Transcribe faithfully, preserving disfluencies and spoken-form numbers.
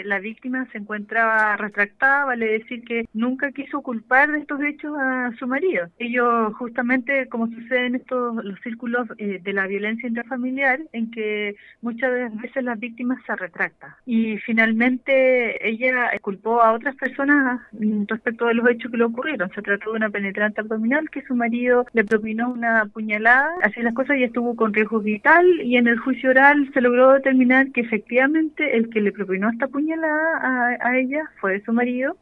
La víctima se encontraba retractada, vale decir que nunca quiso culpar de estos hechos a su marido. Ellos, justamente como sucede en estos los círculos eh, de la violencia intrafamiliar, en que muchas veces las víctimas se retractan. Y finalmente ella culpó a otras personas respecto de los hechos que le ocurrieron. Se trató de una penetrante abdominal que su marido le propinó una puñalada, así las cosas, y estuvo con riesgo vital, y en el juicio oral se logró determinar que efectivamente el que le propinó esta puñalada a, a ella fue su marido.